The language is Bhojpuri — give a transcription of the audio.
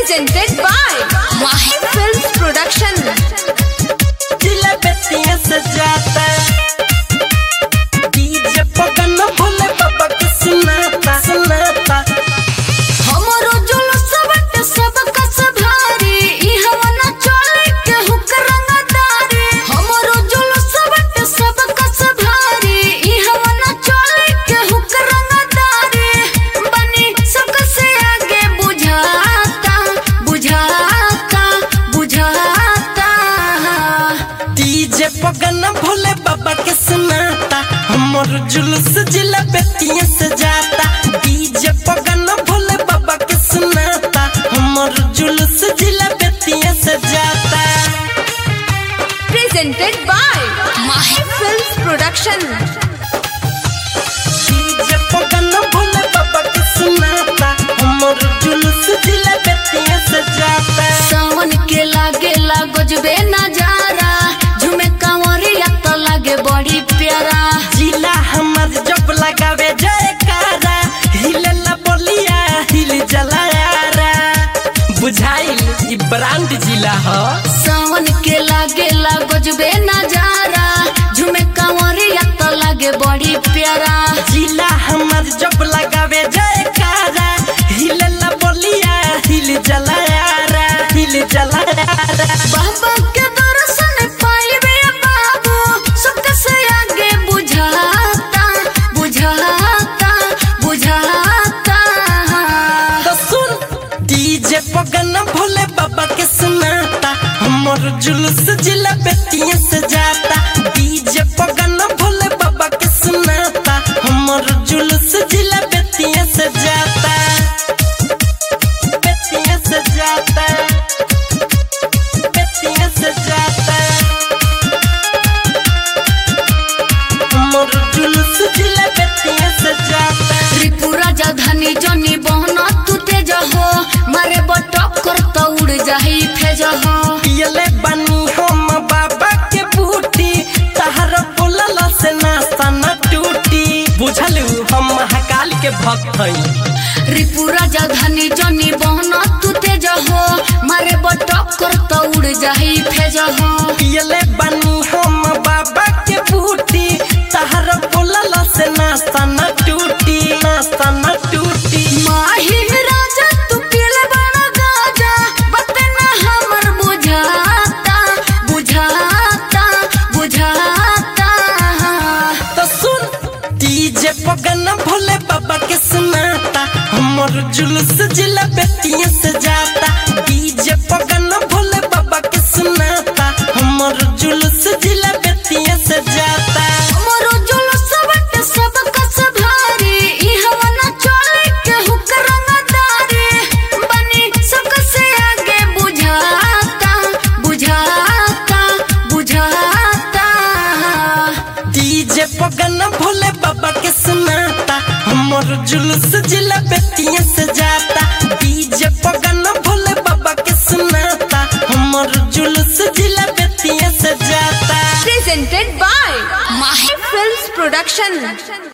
presented by Mahi Films Production। दिल बेतिया सजाता डीजे पगन भोले बाबा के सुनाता सुनाता हमरो जुलूस बट सब कस भारी ई हवना चले के हुक रंगदारी। हमरो जुलूस बट सब कस भारी ई हवना चले के हुक रंगदारी। बनी सबसे आगे बुझाता बुझाता बुझाता डीजे पगन भोले बाबा के सुनाता हमर जुलूस जिला बेतिया सजाता डीजे पगन भोले बाबा के सुनाता हमर जुलूस जिला बेतिया सजाता। presented by Mahi Films Production। DJ पगन भोले बाबा के सुनाता हमर जुलूस जिला बेतिया सजाता। सावन के लागे गजबे नजारा झूमे कांवरिया तो लागे बड़ी प्यारा। जिला हमर जब लगावे जयकारा हिलला बोलिया हिल जलायारा बुझाइल ई ब्रांड जिला ह। सावन के लागे गजबे नजारा झूमे कांवरिया तो लागे बड़ी प्यारा। जिला हमर जब लगावे जयकारा हिलला बोलिया हिल जलायारा हिल जलायारा। बाबा के दर्शन पाइबे बाबू सबसे आगे बुझाता बुझाता बुझाता। तो सुन डीजे पगन भोले बाबा के सुनाता हमर जुलूस जिला बेतिया सजाता डीजे पगन भोले बाबा के सुनाता हमर जुलूस जिला बेतिया सजाता बेतिया सजाता बेतिया सजाता हमर जुलूस जिला बेतिया सजाता। त्रिपुरा राजधानी जनी बहना तू तेज हो मारे बटक कर तो उड़ जाही फेज हो। पियले बनी हम बाबा के बूटी तहर बोलल से नास्ता न टूटी बुझलू हम महाकाल के भक्त हई। त्रिपुरा राजधानी जनी बहना तू तेज हो मारे बटक कर तो उड़ जाही फेज हो। पियले बनी हम बाबा के बूटी तहर बोलल से नास्ता न टूटी नास्ता न टूटी। माही राजा तू पीले बड़ा गाजा बतना हमर बुझाता बुझाता बुझाता। तो सुन डीजे पगन भोले बाबा के सुनाता हमर जुलूस जिला बेतिया सजाता डीजे पगन भोले बाबा के सुनाता हमर जुलूस जिला बेतिया सजाता। हमरो जुलूस बट सब कस भारी ई हवना चले के हुक रंगदारी। बनी सबसे आगे बुझाता बुझाता बुझाता। डीजे पगन भोले बाबा के सुनाता हमर जुलूस जिला बेतिया सजाता डीजे पगन भोले बाबा के सुनाता हमर जुलूस जिला बेतिया सजाता। presented by Mahi Films Production।